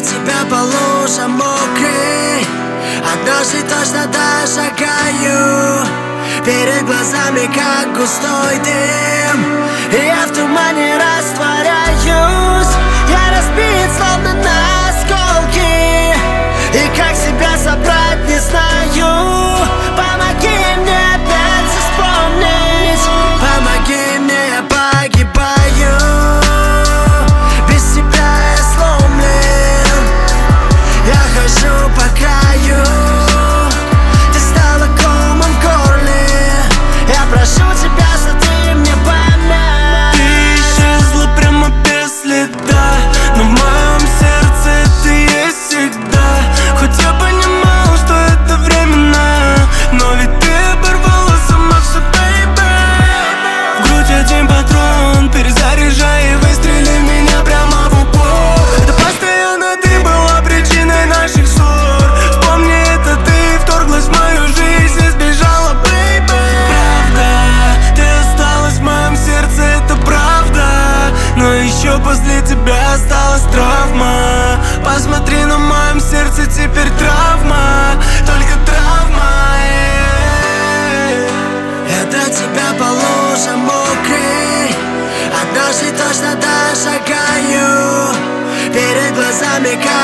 тебя по лужам мокрый, однажды точно дошагаю. Перед глазами как густой дым, и я в тумане растворяюсь. Я разбит словно на осколки, и как себя собрать не знаю. Помоги мне опять вспомнить, помоги мне, я погибаю. Без тебя я сломлен, я хожу по краю. Ты стала комом в горле, я прошу тебя, сотри мне память. Ты исчезла прямо без следа, но в моем сердце ты есть всегда. Хоть я понимал, что это временно, но ведь ты оборвала сама все, бэйбэ. В грудь один патрон, перезаряжай и выстрели в меня прямо в упор. Это постоянно ты была причиной наших ссор. Вспомни, это ты вторглась в мою жизнь и сбежала, бэйбэ. Правда, ты осталась в моем сердце, это правда, но еще после тебя осталась травма. Посмотри, на моем сердце теперь травма, только травма. Я до тебя по лужам мокрый, однажды точно дошагаю. Перед глазами как